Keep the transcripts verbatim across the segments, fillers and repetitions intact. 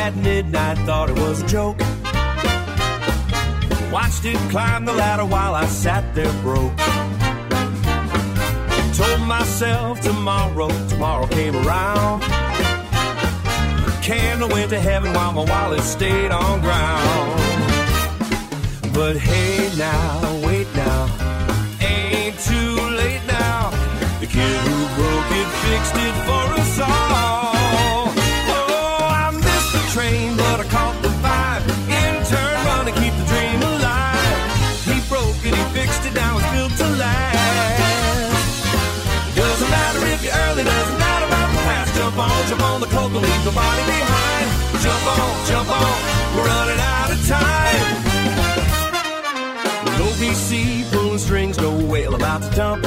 at midnight, thought it was a joke. Watched it climb the ladder while I sat there broke. Told myself tomorrow, tomorrow came around. Candle went to heaven while my wallet stayed on ground. But hey now, wait now, ain't too late now. The kid who broke it fixed it for us all. Oh, I missed the train, but I caught the vibe. Intern run to keep the dream alive. He broke it, he fixed it, now it's built to last. Doesn't matter if you're early, doesn't matter about the past. Jump on, jump on the coke, leave nobody behind. Jump on, jump on, we're running out of time. No V C pulling strings, no whale about to dump.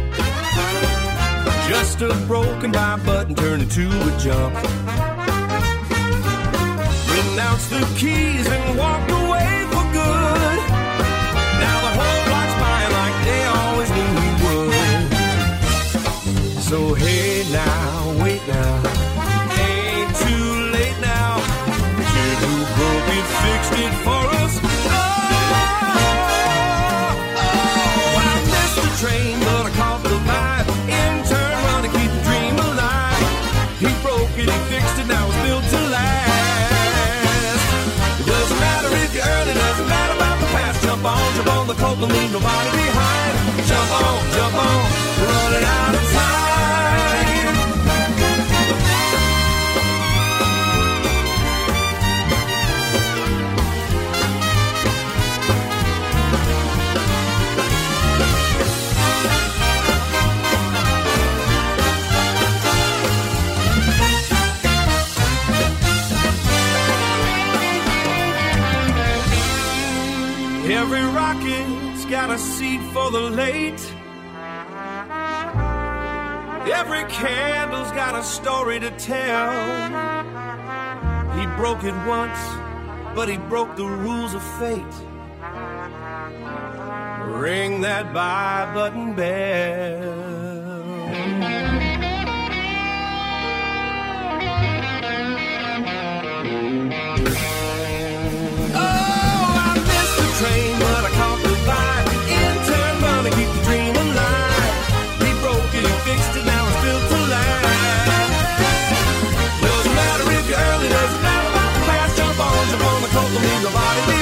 Just a broken by button turned into a jump. Renounced the keys and walked away for good. Now the whole block's buying like they always knew he would. So hey now, wait now, ain't too late now. The kid who broke it fixed it for us. Train, but I caught the vibe. Intern run to keep the dream alive. He broke it, he fixed it, now it's built to last. It doesn't matter if you're early, doesn't matter about the past. Jump on, jump on the coke and leave nobody behind. Jump on, jump on, we're running out of time. Every rocket's got a seat for the late. Every candle's got a story to tell. He broke it once, but he broke the rules of fate. Ring that buy button bell. Train, but I caught the vibe. Intern run to keep the dream alive. He broke it, he fixed it, now it's built to last. Doesn't matter if you're early, doesn't matter about the past. Jump on, jump on the coke, leave nobody behind.